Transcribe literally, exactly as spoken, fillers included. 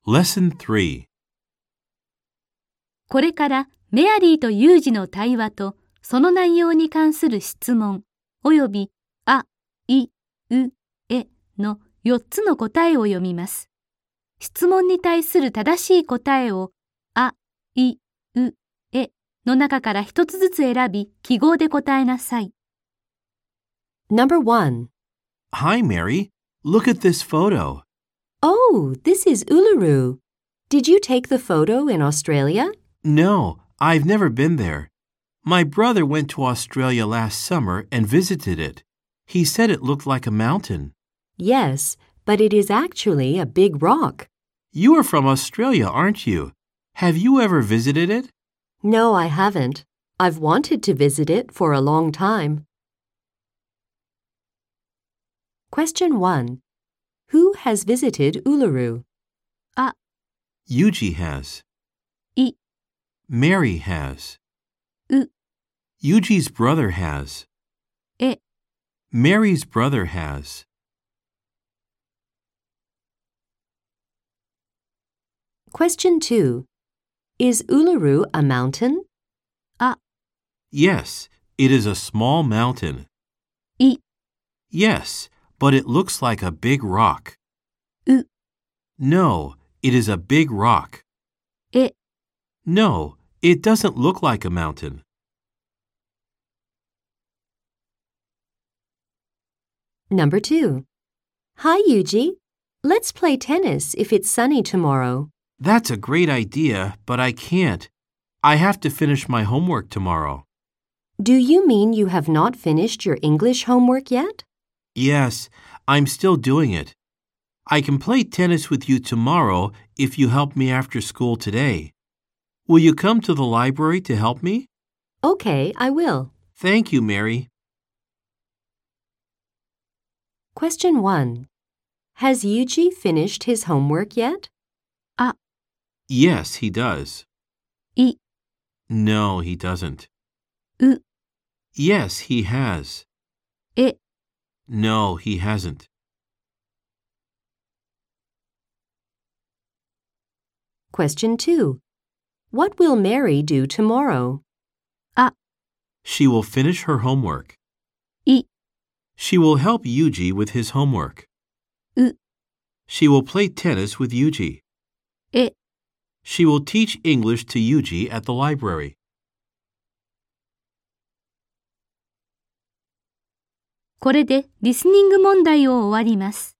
Lesson three. これからメアリーとユージの対話とその内容に関する質問およびあ、い、う、えのよっつの答えを読みます。質問に対する正しい答えをあ、い、う、えの中から一つずつ選び記号で答えなさい。 Number one. Hi, Mary. Look at this photo. Oh, this is Uluru. Did you take the photo in Australia? No, I've never been there. My brother went to Australia last summer and visited it. He said it looked like a mountain. Yes, but it is actually a big rock. You are from Australia, aren't you? Have you ever visited it? No, I haven't. I've wanted to visit it for a long time. Question one. Who has visited Uluru? あ、 Yuji has. い、 Mary has. う、 Yuji's brother has. え、 Mary's brother has. Question two. Is Uluru a mountain? あ、 Yes, it is a small mountain. い、 Yes, but it looks like a big rock. う、 No, it is a big rock. え、 No, it doesn't look like a mountain. Number two. Hi, Yuji. Let's play tennis if it's sunny tomorrow. That's a great idea, but I can't. I have to finish my homework tomorrow. Do you mean you have not finished your English homework yet? Yes, I'm still doing it. I can play tennis with you tomorrow if you help me after school today. Will you come to the library to help me? Okay, I will. Thank you, Mary. Question one. Has Yuji finished his homework yet? あ、 Yes, he does. い、 No, he doesn't. う、 Yes, he has. え、 No, he hasn't. Question two. What will Mary do tomorrow? あ、 She will finish her homework. い、 She will help Yuji with his homework. う、 She will play tennis with Yuji. え、 She will teach English to Yuji at the library. これでリスニング問題を終わります。